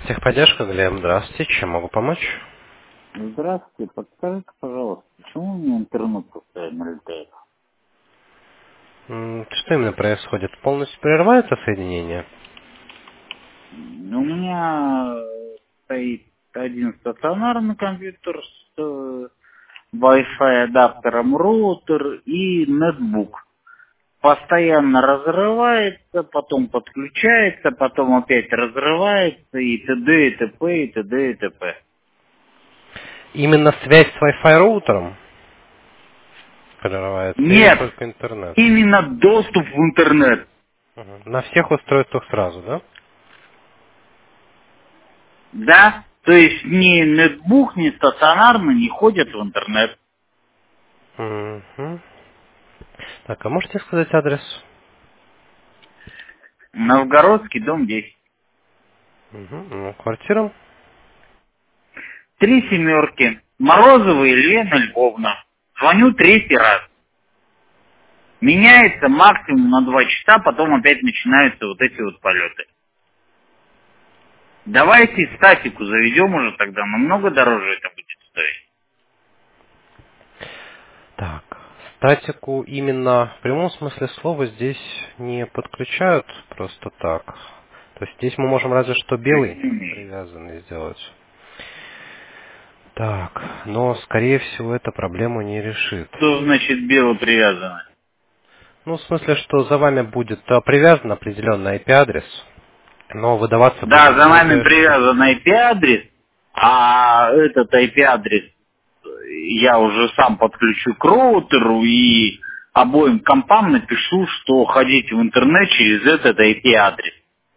Техподдержка, Глеб, здравствуйте. Чем могу помочь? Здравствуйте, подскажите, пожалуйста, почему у меня интернет постоянно летает? Что именно происходит? Полностью прерывается соединение? У меня стоит один стационарный компьютер с Wi-Fi адаптером, роутер и нетбук. Постоянно разрывается, потом подключается, потом опять разрывается и т.д. и т.п. и т.д. и т.п. Именно связь с Wi-Fi роутером прерывается или Нет, только интернет? именно доступ в интернет. Мгм. На всех устройствах сразу, да? Да? То есть ни нетбук, ни стационарный не ходят в интернет. Мгм. Так, а можете сказать адрес? Новгородский, дом 10. Мгм. Ну, квартира? 3 семерки. Морозова Елена Львовна. Звоню третий раз. Меняется максимум на 2 часа, потом опять начинаются вот эти вот полеты. Давайте статику заведем уже тогда, намного дороже это будет стоить. Так, статику именно в прямом смысле слова здесь не подключают просто так. То есть здесь мы можем разве что белый привязанный сделать. Так, но скорее всего эта проблему не решит. Что значит бело привязано? Ну, в смысле, что за вами будет привязан определенный IP-адрес, но выдаваться Да, будет за не нами DHCP. привязан IP-адрес, а этот IP-адрес я уже сам подключу к роутеру и обоим компам напишу, что ходить в интернет через этот IP-адрес.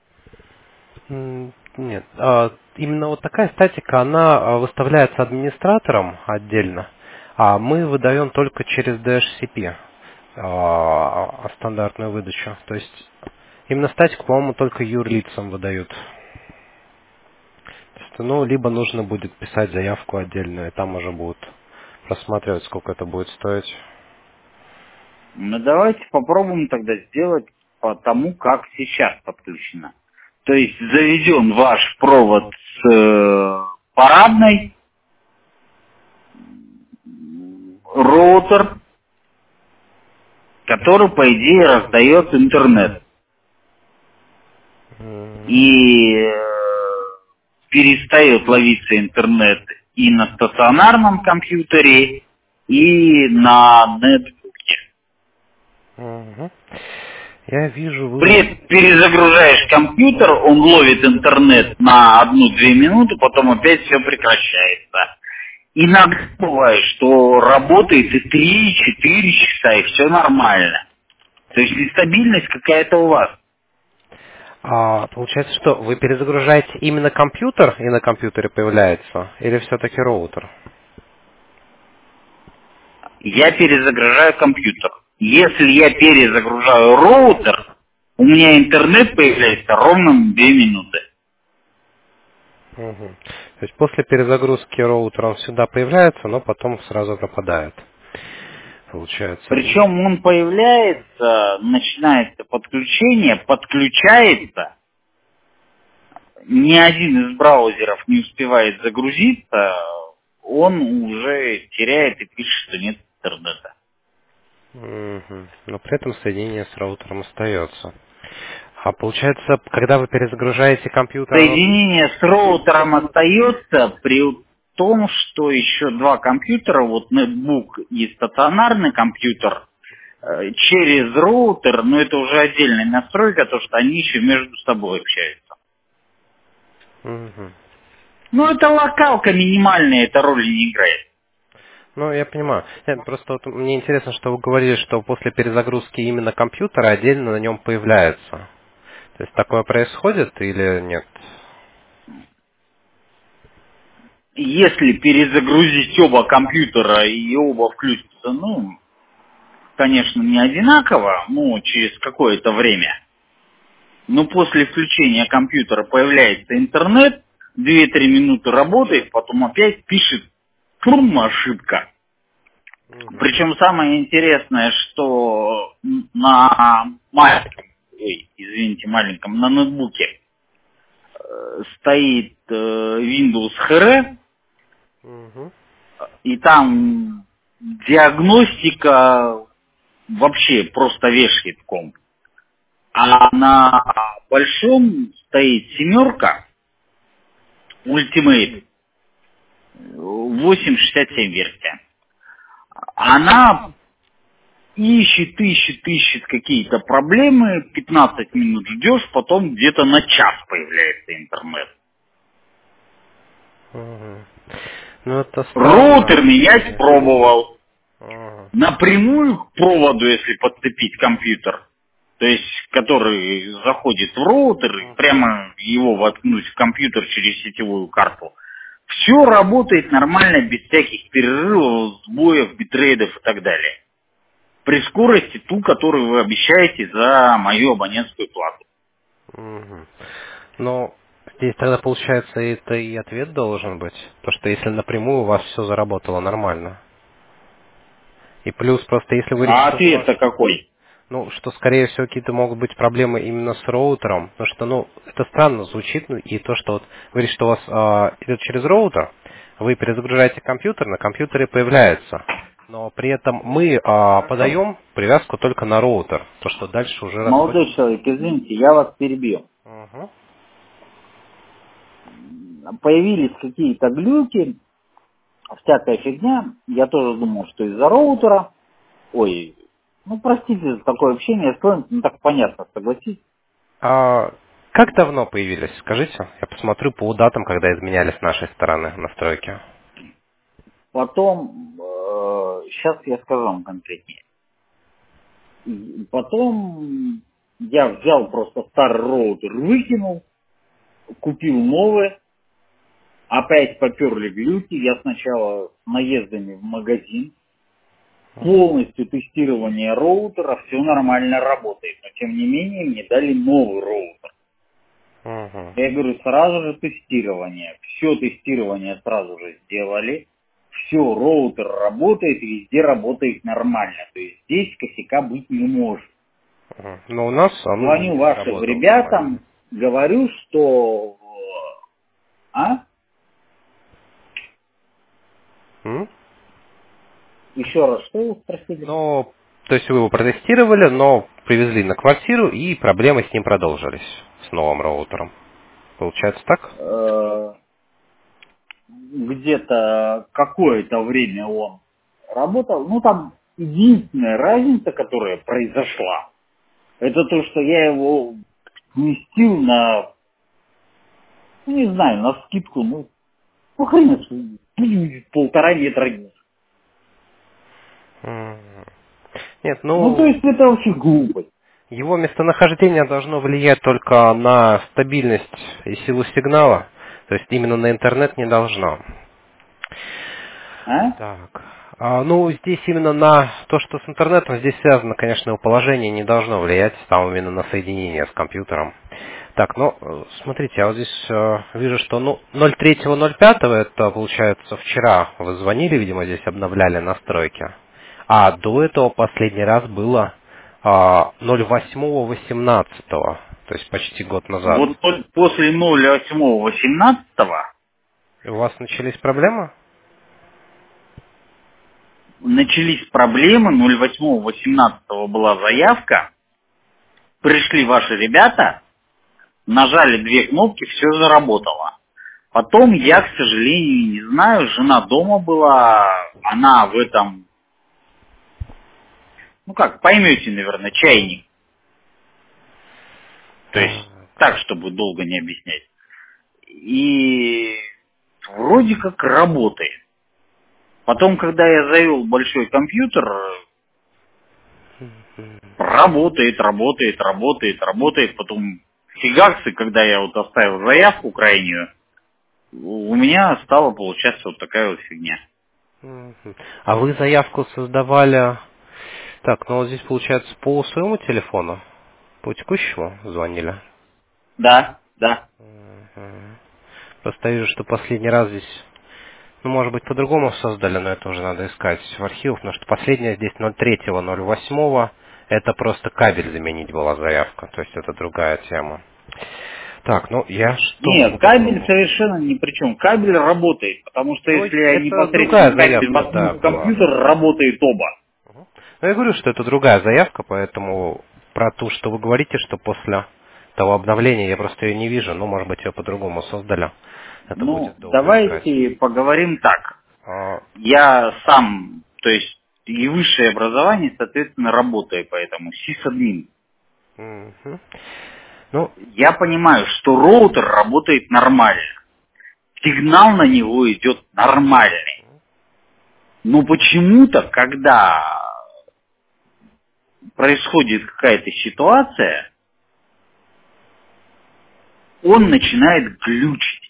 Нет, именно вот такая статика, она выставляется администратором отдельно, а мы выдаем только через DHCP стандартную выдачу. То есть именно статику, по-моему, только юрлицам выдают. То есть, ну, либо нужно будет писать заявку отдельную, и там уже будут просматривать, сколько это будет стоить. Ну давайте попробуем тогда сделать по тому, как сейчас подключено. То есть заведен ваш провод с парадной, роутер, который, по идее, раздает интернет. Мгм. И перестает ловиться интернет и на стационарном компьютере, и на нетбуке. Мгм. Я вижу, вы... Перезагружаешь компьютер, он ловит интернет на 1-2 минуты, потом опять все прекращается. Иногда бывает, что работает и 3-4 часа, и все нормально. То есть нестабильность какая-то у вас. Получается, что вы перезагружаете именно компьютер, и на компьютере появляется, или все-таки роутер? Я перезагружаю компьютер. Если я перезагружаю роутер, у меня интернет появляется ровно в 2 минуты. Мгм. То есть после перезагрузки роутера он всегда появляется, но потом сразу пропадает. Получается. Причем он появляется, начинается подключение, подключается, ни один из браузеров не успевает загрузиться, он уже теряет и пишет, что нет интернета. Мгм. Но при этом соединение с роутером остается. А получается, когда вы перезагружаете компьютер, оно... Соединение с роутером остается при том, что еще 2 компьютера, вот нетбук и стационарный компьютер, через роутер, но это уже отдельная настройка, то что они еще между собой общаются. Мгм. Ну это локалка минимальная, эта роль не играет. Ну, я понимаю. Нет, просто вот мне интересно, что вы говорили, что после перезагрузки именно компьютера отдельно на нем появляется. То есть такое происходит или нет? Если перезагрузить оба компьютера и оба включатся, ну, конечно, не одинаково, но через какое-то время. Но после включения компьютера появляется интернет, 2-3 минуты работает, потом опять пишет ошибка. Мгм. Причем самое интересное, что на маленьком, ой, извините, маленьком, на ноутбуке стоит Windows HR, Мгм. и там диагностика вообще просто вешает комп. А на большом стоит семерка Ultimate 867 версия. Она ищет какие-то проблемы, 15 минут ждешь, потом где-то на час появляется интернет. Мгм. Ну, это Роутер странно. менять пробовал. Ага. Напрямую к проводу, если подцепить компьютер, то есть который заходит в роутер, и Мгм. прямо его воткнуть в компьютер через сетевую карту, все работает нормально, без всяких перерывов, сбоев, битрейдов и так далее. При скорости ту, которую вы обещаете за мою абонентскую плату. Мгм. Но здесь тогда, получается, это и ответ должен быть. То, что если напрямую у вас все заработало нормально. И плюс просто если вы говорите, А что у вас, ответ-то какой? ну, что скорее всего какие-то могут быть проблемы именно с роутером, потому что, ну, это странно звучит, ну, и то, что вот вы говорите, что у вас идет через роутер, вы перезагружаете компьютер, на компьютере появляется. Но при этом мы Хорошо. подаем привязку только на роутер, то, что дальше уже Молодой расходится. человек, извините, я вас перебью. Угу. Появились какие-то глюки, всякая фигня. Я тоже думал, что из-за роутера. Ой, ну простите за такое общение с вами, ну так понятно, согласитесь. А как давно появились? Скажите, я посмотрю по датам, когда изменяли с нашей стороны настройки. Потом, сейчас я скажу вам конкретнее. Потом я взял просто старый роутер, выкинул, купил новый, опять поперли глюки. Я сначала с наездами в магазин, полностью тестирование роутера, все нормально работает. Но тем не менее мне дали новый роутер. Угу. Я говорю, сразу же тестирование. Все тестирование сразу же сделали. Все, роутер работает, везде работает нормально. То есть здесь косяка быть не может. Но у нас он Звоню везде вашим работал нормально. ребятам, говорю, что... А? М? Еще раз, что вы спросили? Но, то есть вы его протестировали, но привезли на квартиру и проблемы с ним продолжились с новым роутером. Получается так? Где-то какое-то время он работал. Ну, там единственная разница, которая произошла, это то, что я его сместил на, ну, не знаю, на скидку, ну хрен, полтора метра ниже. Мгм. Нет, Ну, то ну, есть это вообще глупость, его местонахождение должно влиять только на стабильность и силу сигнала, то есть именно на интернет не должно. а? Так. Ну, здесь именно на то, что с интернетом, здесь связано, конечно, его положение не должно влиять там именно на соединение с компьютером. Так, ну, смотрите, я вот здесь вижу, что, ну, 03.05, это, получается, вчера вы звонили, видимо, здесь обновляли настройки. А до этого последний раз было 08.18, то есть почти год назад. Вот после 08.18 У вас начались проблемы? начались проблемы, 08.18 была заявка, пришли ваши ребята, нажали две кнопки, все заработало. Потом я, к сожалению, не знаю, жена дома была, она в этом, ну как, поймете, наверное, чайник. То есть так, чтобы долго не объяснять. И вроде как работает. Потом, когда я завел большой компьютер, работает. Потом фигаксы, когда я вот оставил заявку крайнюю, у меня стала получаться вот такая вот фигня. Мгм. А вы заявку создавали... Так, ну вот здесь получается по своему телефону, по текущему звонили. Да, да. Мгм. Просто вижу, что последний раз здесь, ну, может быть, по-другому создали, но это уже надо искать в архивах, потому что последняя здесь 03.08, это просто кабель заменить была заявка, то есть это другая тема. Так, ну я что Нет, могу кабель попробовать? совершенно ни при чем. Кабель работает, потому что Ну, если я это другая непосредственно кабель заявка, воткну да, в была. компьютер, работает оба. Ну, я говорю, что это другая заявка, поэтому про то, что вы говорите, что после того обновления я просто ее не вижу, ну, может быть, ее по-другому создали. Это Ну, будет долго играть. давайте поговорим так. А, Я сам, то есть и высшее образование, соответственно, работаю по этому, сисадмин. мгм. Ну, Я понимаю, что роутер работает нормально. Сигнал на него идет нормальный. Но почему-то, когда происходит какая-то ситуация, он начинает глючить.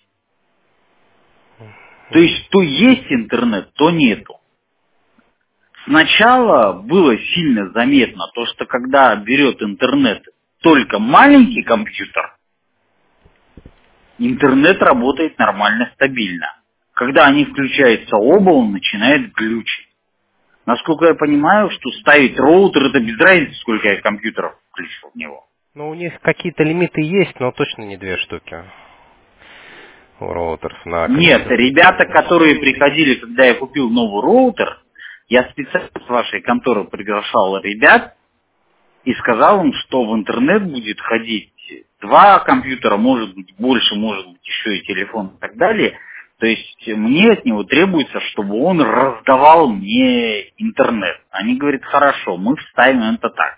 То есть то есть интернет, то нету. Сначала было сильно заметно то, что когда берет интернет только маленький компьютер, интернет работает нормально, стабильно. Когда они включаются оба, он начинает глючить. Насколько я понимаю, что ставить роутер, это без разницы, сколько я компьютеров включил в него. ну, у них какие-то лимиты есть, но точно не 2 штуки у роутеров на Нет, количество ребята, пользователей. которые приходили, когда я купил новый роутер, я специально с вашей конторы приглашал ребят и сказал им, что в интернет будет ходить 2 компьютера, может быть больше, может быть еще и телефон и так далее. То есть мне от него требуется, чтобы он раздавал мне интернет. Они говорят, хорошо, мы вставим это так.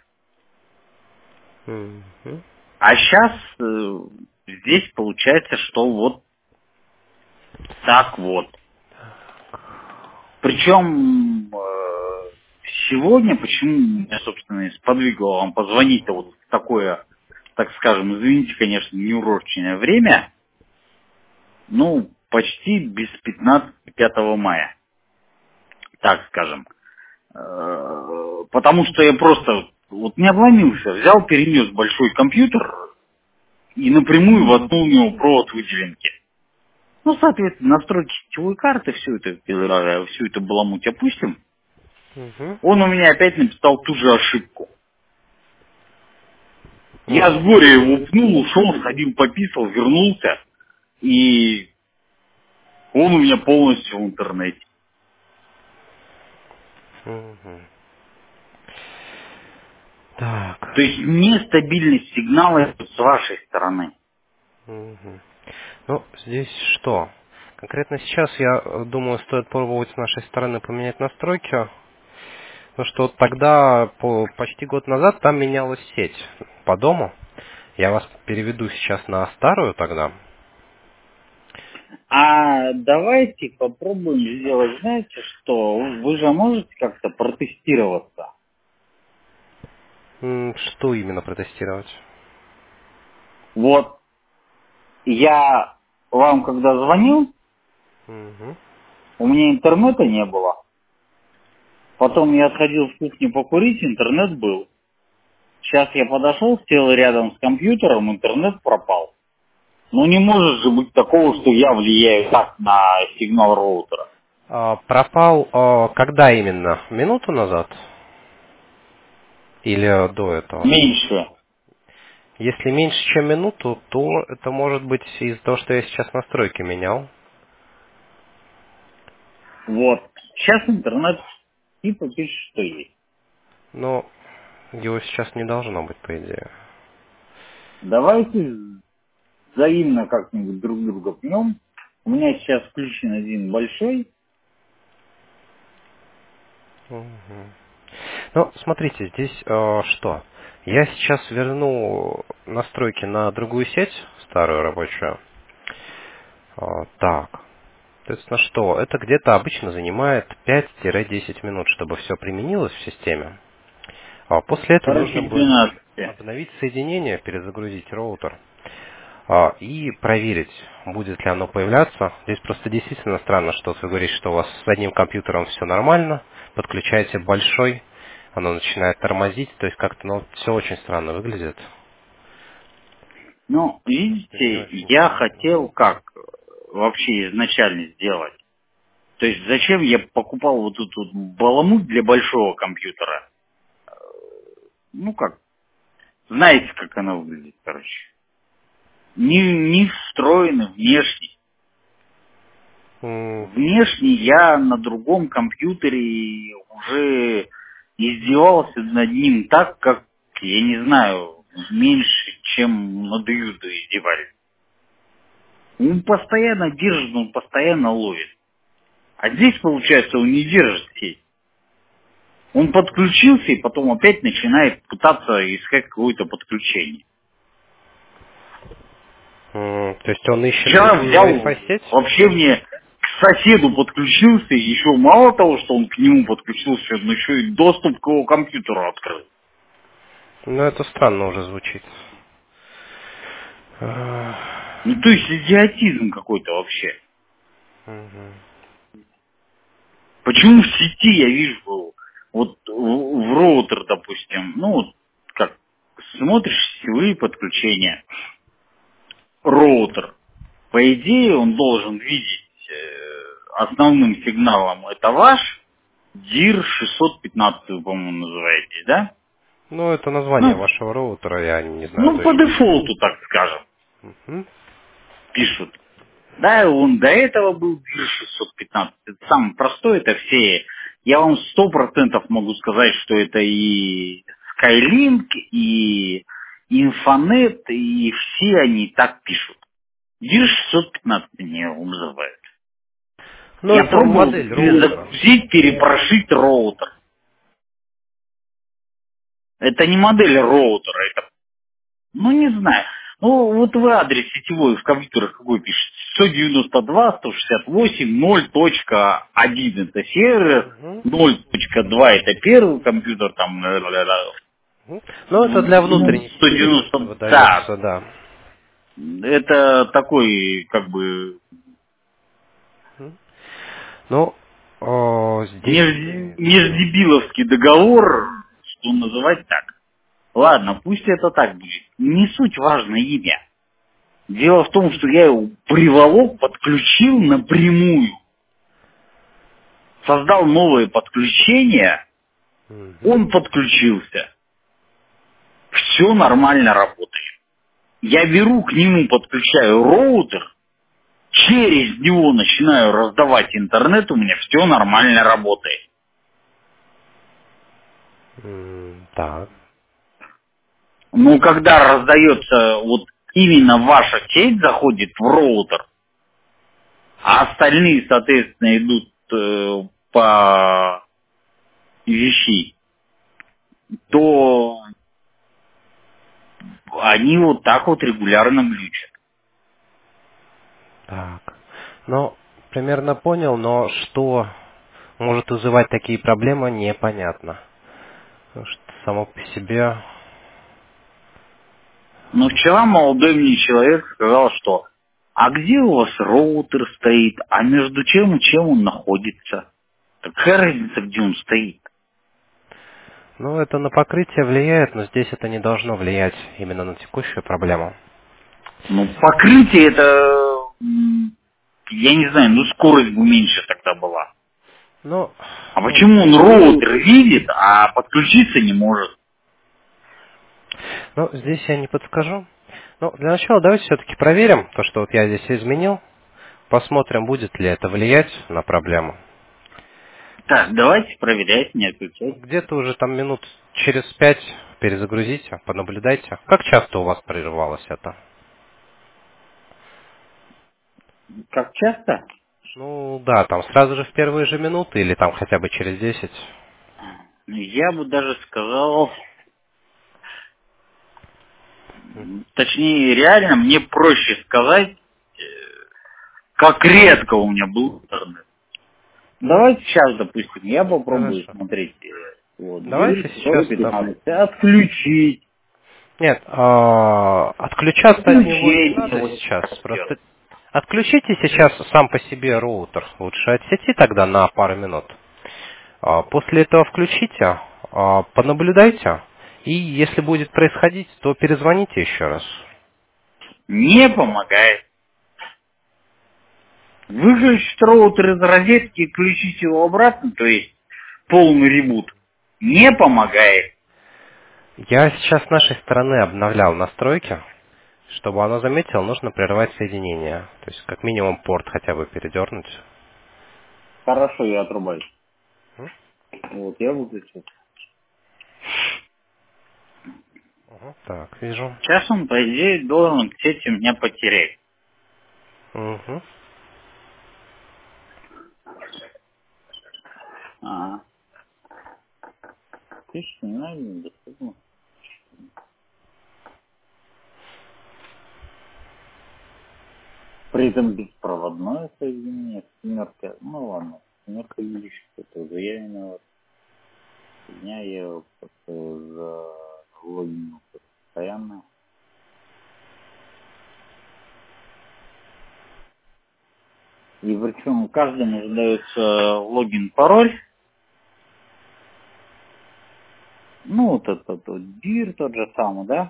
Мгм. А сейчас здесь получается, что вот так вот. Причем сегодня, почему меня, собственно, и сподвигло вам позвонить-то вот в такое, так скажем, извините, конечно, неурочное время, ну, почти без 15 мая, так скажем. Потому что я просто вот не обломился, взял, перенес большой компьютер и напрямую воткнул в него провод выделенки. Ну, соответственно, настройки сетевой карты, всю эту баламуть опустим. Мгм. Он у меня опять написал ту же ошибку. Я с Мгм. горя его пнул, ушел, сходил, пописал, вернулся, и он у меня полностью в интернете. Мгм. Так. То есть нестабильность сигнала с вашей стороны. Мгм. Ну, здесь что? Конкретно сейчас, я думаю, стоит пробовать с нашей стороны поменять настройки. Потому что вот тогда, почти год назад, там менялась сеть по дому. Я вас переведу сейчас на старую тогда. А давайте попробуем сделать, знаете что, вы же можете как-то протестироваться. Что именно протестировать? Вот я вам когда звонил, Мгм. у меня интернета не было. Потом я отходил в кухню покурить, интернет был. Сейчас я подошел, сел рядом с компьютером, интернет пропал. Ну не может же быть такого, что я влияю так на сигнал роутера. Пропал когда именно? Минуту назад? Или до этого? Меньше. Если меньше, чем минуту, то это может быть из-за того, что я сейчас настройки менял. Вот. Сейчас интернет типа пишет, что есть. Но его сейчас не должно быть, по идее. Давайте взаимно как-нибудь друг друга пнем. У меня сейчас включен один большой. Мгм. Ну, смотрите, здесь что? Я сейчас верну настройки на другую сеть, старую рабочую. Так, соответственно, что? Это где-то обычно занимает 5-10 минут, чтобы все применилось в системе. После этого нужно Короче, будет 12. обновить соединение, перезагрузить роутер и проверить, будет ли оно появляться. Здесь просто действительно странно, что вы говорите, что у вас с одним компьютером все нормально, подключаете большой, оно начинает тормозить, то есть как-то все очень странно выглядит. Ну, Просто не видите, очень я понятно. хотел как вообще изначально сделать. То есть зачем я покупал вот тут вот баламут для большого компьютера? Ну как, знаете, как она выглядит, короче. Не встроенный, внешний. Внешний я на другом компьютере уже издевался над ним так, как, я не знаю, меньше, чем над Юдой издевались. Он постоянно держит, он постоянно ловит. А здесь, получается, он не держит сеть. Он подключился и потом опять начинает пытаться искать какое-то подключение. То есть он ищет Вчера взял, Wi-Fi сеть? вообще мне к соседу подключился, и еще мало того, что он к нему подключился, он еще и доступ к его компьютеру открыл. Ну, это странно уже звучит. Ну, то есть идиотизм какой-то вообще. Почему в сети я вижу, вот в роутер, допустим, ну, вот как, смотришь сетевые подключения, роутер, по идее, он должен видеть основным сигналом это ваш DIR 615, вы, по-моему, называетесь, да? Ну, это название вашего роутера, я не знаю Ну, по точно. дефолту, так скажем, Мгм. пишут. Да, он до этого был DIR 615. Это самое простое, это все. Я вам 100% могу сказать, что это и Skylink, и Infonet, и все они так пишут. DIR 615 они его называют. Ну, Я это пробовал модель роутера. перезагрузить, перепрошить роутер. Это не модель роутера, это, ну не знаю. Ну вот вы адрес сетевой в компьютерах какой пишете? 192.168.0.1 это сервер, Мгм. 0.2 это первый компьютер, там, Ну, это для внутренних сетей 190, да, выдается, да. это такой, как бы, Ну, здесь... междебиловский договор, что называть так. Ладно, пусть это так будет. Не суть важно имя. Дело в том, что я его приволок, подключил напрямую. Создал новое подключение, он подключился. Все нормально работает. Я беру к нему, подключаю роутер, через него начинаю раздавать интернет, у меня все нормально работает. Так. Но когда раздается, вот именно ваша сеть заходит в роутер, а остальные, соответственно, идут по вещи, то они вот так вот регулярно глючат. Так. Ну, примерно понял, но что может вызывать такие проблемы, непонятно. Потому что само по себе... Но вчера молодой мне человек сказал, что а где у вас роутер стоит, а между чем и чем он находится? Какая разница, где он стоит? Ну, это на покрытие влияет, но здесь это не должно влиять именно на текущую проблему. Ну, покрытие это, я не знаю, ну скорость бы меньше тогда была. Ну, А почему он роутер видит, а подключиться не может? ну, здесь я не подскажу. Ну, для начала давайте все-таки проверим то, что вот я здесь изменил. Посмотрим, будет ли это влиять на проблему. Так, давайте проверять, не отключать. Где-то уже там минут через 5 перезагрузите, понаблюдайте. Как часто у вас прерывалось это? Как часто? Ну, да, там сразу же в первые же минуты или там хотя бы через 10. Я бы даже сказал, точнее, реально мне проще сказать, как редко у меня был интернет. Давайте сейчас, допустим, я попробую Хорошо. смотреть. Вот, Давайте сейчас там... отключить. Нет, отключаться от него не Отключение. надо Вот сейчас. так делать. Просто отключите сейчас сам по себе роутер. Лучше от сети тогда на пару минут. После этого включите, понаблюдайте. И если будет происходить, то перезвоните еще раз. Не помогает. Выключить роутер из розетки и включить его обратно, то есть полный ребут, не помогает. Я сейчас с нашей стороны обновлял настройки, Чтобы оно заметило, нужно прервать соединение. То есть как минимум порт хотя бы передернуть. Хорошо, я отрубаюсь. М? Вот, я выключил. Так, вижу. Сейчас он, по идее, должен к сети меня потерять. Угу. А, видишь, не надо, недоступно. При этом беспроводное соединение, семерка, ну ладно, семерка видишь, это уже я виноват. Меня я просто за логин постоянно. И причем каждому задается логин-пароль. Ну, вот этот вот дир тот же самый, да?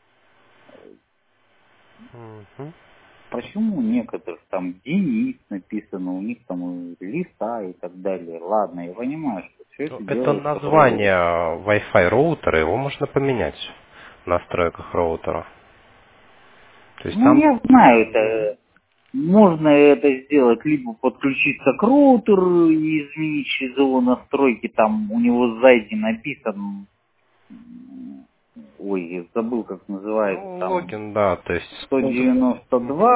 Угу. Почему у некоторых там Денис написано, у них там Лиса и так далее. Ладно, я понимаю, что все это Это делается по... название Wi-Fi роутера, его можно поменять в настройках роутера. То есть Ну, там... я знаю, Мгм. это можно это сделать, либо подключиться к роутеру и изменить через его настройки, там у него сзади написан, ой, я забыл, как называется, Ну, там логин, да, то есть... Мгм.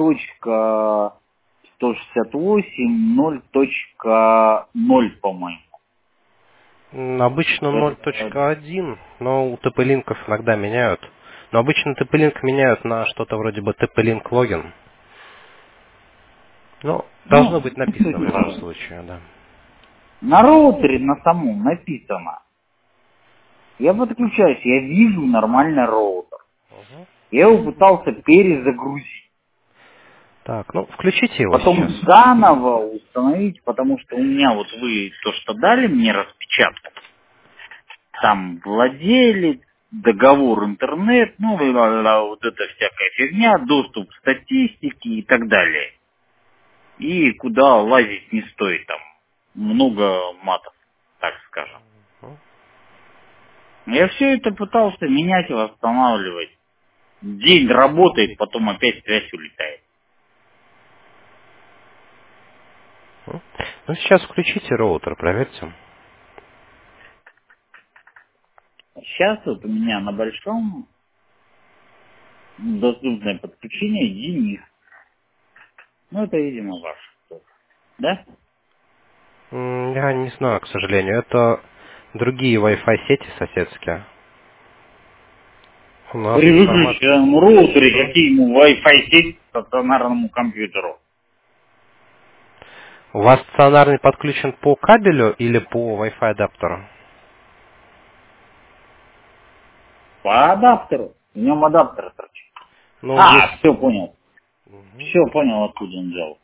192.168.0.0, по-моему. Обычно Это, 0.1, но у TP-линков иногда меняют. Но обычно TP-линк меняют на что-то вроде бы TP-линк логин. Ну, должно ну, быть не суть написано в любом важно. случае, да. На роутере на самом написано. Я подключаюсь, я вижу нормальный роутер. Мгм. Я его пытался перезагрузить. Так, ну, включите его Потом сейчас. заново установить, потому что у меня вот вы то, что дали мне распечатку, там владелец, договор интернет, ну, вот эта всякая фигня, доступ к статистике и так далее. И куда лазить не стоит там. Много матов, так скажем. Мгм. Я все это пытался менять и восстанавливать. День работает, потом опять связь улетает. Ну, сейчас включите роутер, проверьте. Сейчас вот у меня на большом доступное подключение Денис. Ну, это, видимо, ваш. Да? Я не знаю, к сожалению. Это другие Wi-Fi сети соседские. У нас При информация... выключенном роутере какие ему Wi-Fi сеть к стационарному компьютеру? У вас стационарный подключен по кабелю или по Wi-Fi адаптеру? По адаптеру. В нем адаптер торчит. Ну, А, есть... все понял. Мгм. Все понял, откуда он взял.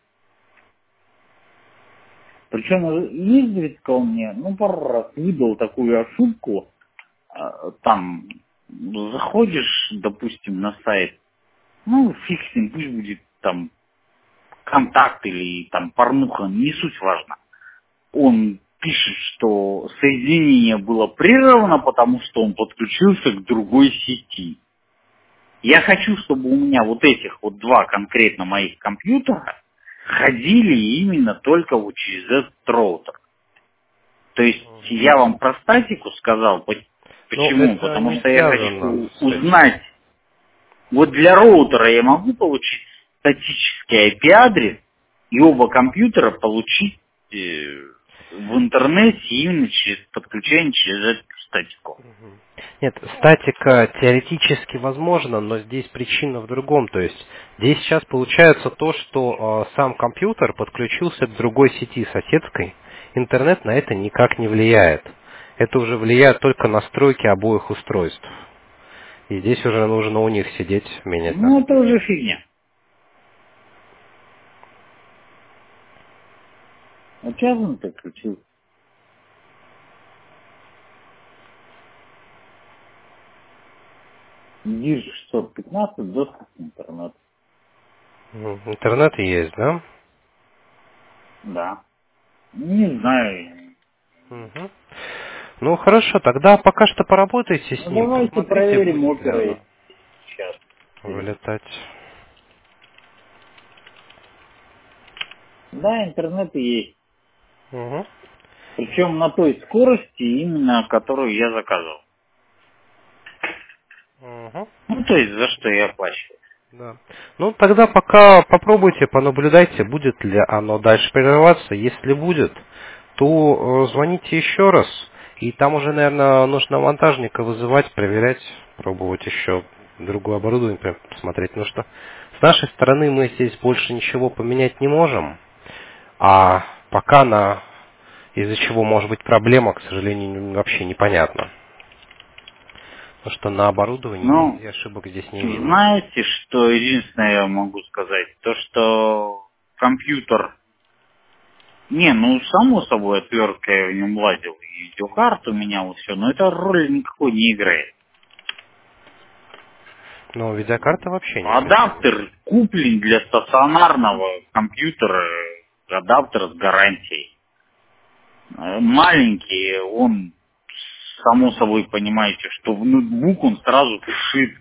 Причем изредка он мне, ну, пару раз выдал такую ошибку. Там заходишь, допустим, на сайт, ну, фиг с ним, пусть будет там контакт или там порнуха, не суть важно. Он пишет, что соединение было прервано, потому что он подключился к другой сети. Я хочу, чтобы у меня вот этих вот два конкретно моих компьютера ходили именно только вот через этот роутер. То есть я вам про статику сказал, Ну, почему? это Потому не что я связано хочу с этим. узнать, вот для роутера я могу получить статический IP-адрес и оба компьютера получить в интернете именно через подключение через эту статику. Нет, статика теоретически возможна, но здесь причина в другом. То есть здесь сейчас получается то, что сам компьютер подключился к другой сети соседской. Интернет на это никак не влияет. Это уже влияет только настройки обоих устройств. И здесь уже нужно у них сидеть, менять Ну, это настройки. уже фигня. Вот сейчас он подключился. ГИР 615, доступ к интернету. Интернет есть, да? Да. Не знаю. Мгм. Ну хорошо, тогда пока что поработайте с Ну, ним, давайте посмотрите, проверим будет ли опера оно. сейчас. вылетать. Да, интернет есть. Угу. Причем на той скорости, именно которую я заказывал. Угу. Ну, то есть, за что я оплачиваю. Да. Ну, тогда пока попробуйте, понаблюдайте, будет ли оно дальше прерываться. Если будет, то звоните еще раз. И там уже, наверное, нужно монтажника вызывать, проверять, пробовать еще другое оборудование посмотреть. Потому что с нашей стороны мы здесь больше ничего поменять не можем. А пока из-за чего может быть проблема, к сожалению, вообще непонятно. Потому что на оборудовании Ну, нигде ошибок здесь не видно. знаете, что единственное я могу сказать? То, что компьютер... Не, ну, само собой, отвертка я в нем лазил, и видеокарту менял, и все, но это роли никакой не играет. Но видеокарта вообще не совсем. Адаптер куплен для стационарного компьютера, адаптер с гарантией. Маленький, он, само собой, понимаете, что в ноутбук он сразу вшит.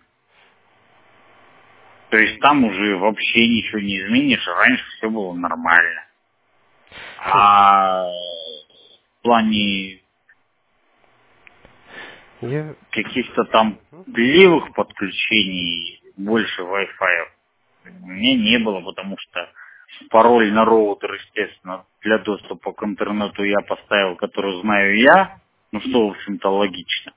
То есть там уже вообще ничего не изменишь, раньше все было нормально. А в плане Я... каких-то там левых подключений больше Wi-Fi у меня не было, потому что пароль на роутер, естественно, для доступа к интернету я поставил, который знаю я, ну что, в общем-то, логично.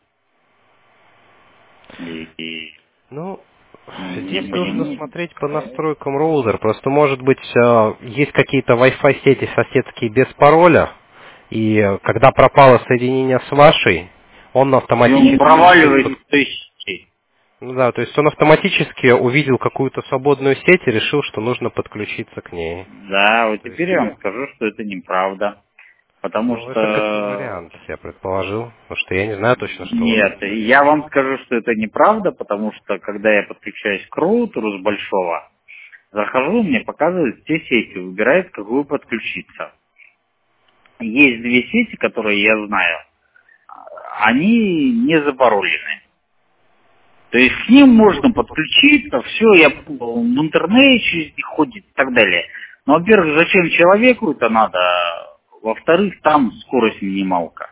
И Ну, не здесь нужно понимаю. смотреть по настройкам роутера. Просто, может быть, есть какие-то Wi-Fi сети соседские без пароля, и когда пропало соединение с вашей, он И он автоматически проваливает решил... в той сети. Ну да, то есть он автоматически увидел какую-то свободную сеть и решил, что нужно подключиться к ней. Да, вот То есть, теперь я вам скажу, что это неправда. Потому ну, это как что вариант, я предположил, потому что я не знаю точно, что вы нет, я вам скажу, что это неправда, потому что когда я подключаюсь к роутеру с большого, захожу, мне показывают все сети, выбирает, какую подключиться. Есть две сети, которые я знаю, они не запаролены. То есть к ним можно подключиться, все, я в интернете через них ходит и так далее. Но, во-первых, зачем человеку это надо? Во-вторых, там скорость минималка.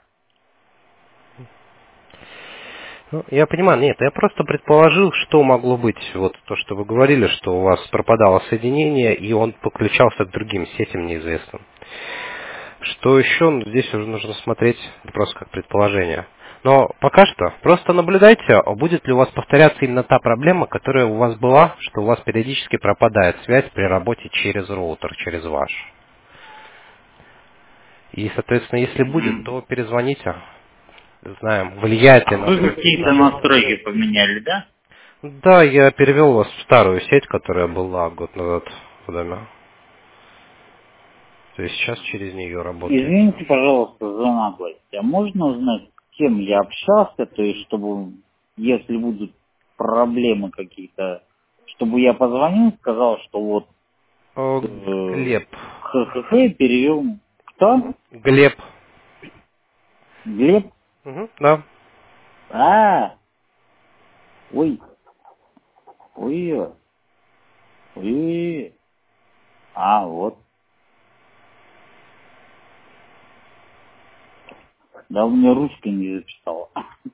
Ну, я понимаю, нет, я просто предположил, что могло быть, вот то, что вы говорили, что у вас пропадало соединение, и он подключался к другим сетям неизвестным. Что еще, ну, здесь уже нужно смотреть просто как предположение. Но пока что просто наблюдайте, будет ли у вас повторяться именно та проблема, которая у вас была, что у вас периодически пропадает связь при работе через роутер, через ваш. И, соответственно, если будет, то перезвоните. Знаем, влияет ли Вы настройка какие-то нашей. настройки поменяли, да? Да, я перевел вас в старую сеть, которая была год назад в доме. То есть сейчас через нее работает. Извините, пожалуйста, за наглость. А можно узнать, с кем я общался, то есть, чтобы, если будут проблемы какие-то, чтобы я позвонил, сказал, что вот Глеб. перевел. Кто? Глеб. Глеб? Угу, да. А, ой, ой, ой, а, вот. Да, у меня ручка не записала.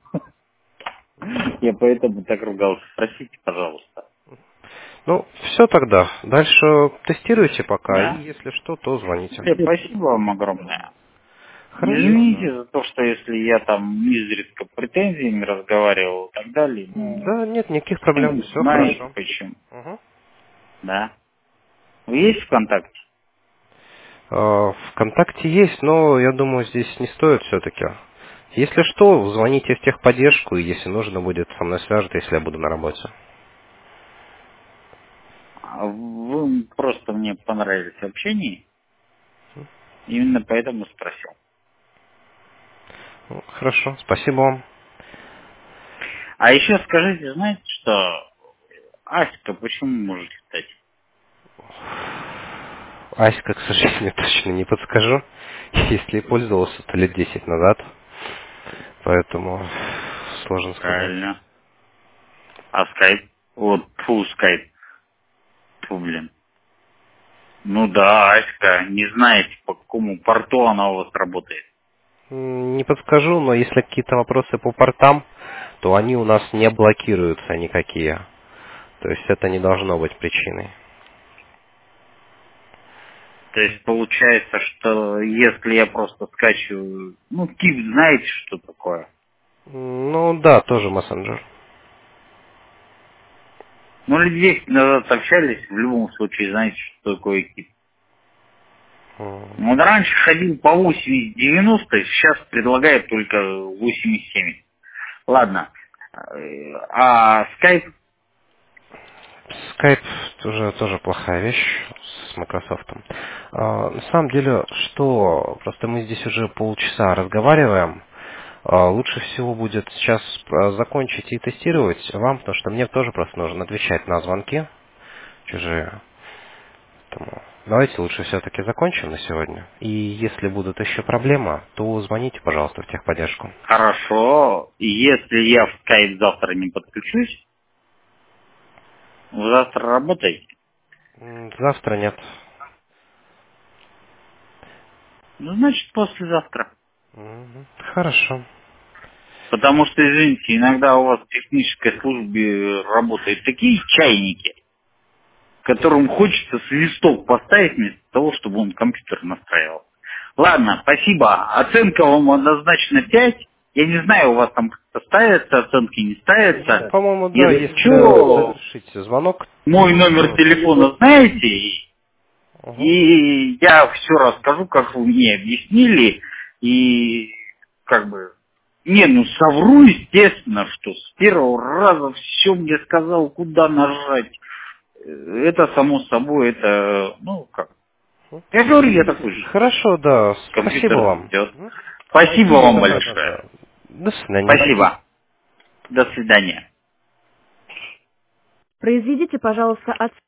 Я поэтому так ругался. Простите, пожалуйста. Ну, все тогда. Дальше тестируйте пока, и Да? если что, то звоните. Спасибо вам огромное. Хорошо. Извините за то, что если я там изредка претензиями разговаривал и так далее, ну, Да, нет никаких проблем. Все знаете хорошо. почему. Угу. Да. Вы есть ВКонтакте? ВКонтакте есть, но я думаю, здесь не стоит все-таки. Если что, звоните в техподдержку, и если нужно будет, со мной свяжут, если я буду на работе. Вы просто мне понравились в общении, именно поэтому спросил. Ну, хорошо, спасибо вам. А еще скажите, знаете, что Аська почему может летать? Аська, к сожалению, точно не подскажу. Если и пользовался, то лет 10 назад. Поэтому сложно сказать. Правильно. А скайп? Вот, фу, скайп. Фу, блин. Ну да, Аська, не знаете, по какому порту она у вас работает. Не подскажу, но если какие-то вопросы по портам, то они у нас не блокируются никакие. То есть это не должно быть причиной. То есть получается, что если я просто скачиваю, ну, тип, знаете, что такое? Ну да, тоже мессенджер. Ну, лет 10 назад общались, в любом случае, знаете, что такое тип. М, Вот раньше ходил по 80-90, сейчас предлагает только 87. Ладно. А скайп? Skype тоже плохая вещь с Microsoft. На самом деле, что просто мы здесь уже полчаса разговариваем. Лучше всего будет сейчас закончить и тестировать вам, потому что мне тоже просто нужно отвечать на звонки чужие. Поэтому давайте лучше все-таки закончим на сегодня. И если будут еще проблемы, то звоните, пожалуйста, в техподдержку. Хорошо. И если я в скайп завтра не подключусь, вы завтра работаете? Завтра нет. Ну, значит, послезавтра. Хорошо. Потому что, извините, иногда у вас в технической службе работают такие чайники, которым хочется свисток поставить вместо того, чтобы он компьютер настраивал. Ладно, спасибо. Оценка вам однозначно 5. Я не знаю, у вас там как-то ставятся оценки, не ставятся. По-моему, да, Если если что, завершите звонок. мой номер телефона знаете, Угу. и я все расскажу, как вы мне объяснили, и как бы... Не, ну совру, естественно, что с первого раза все мне сказал, куда нажать. Это само собой, это, ну как. Я говорю, я такой же. Хорошо, да. Спасибо Компьютер вам. ведет. Спасибо вам большое. Да. До свидания. Спасибо. До свидания. Произведите, пожалуйста,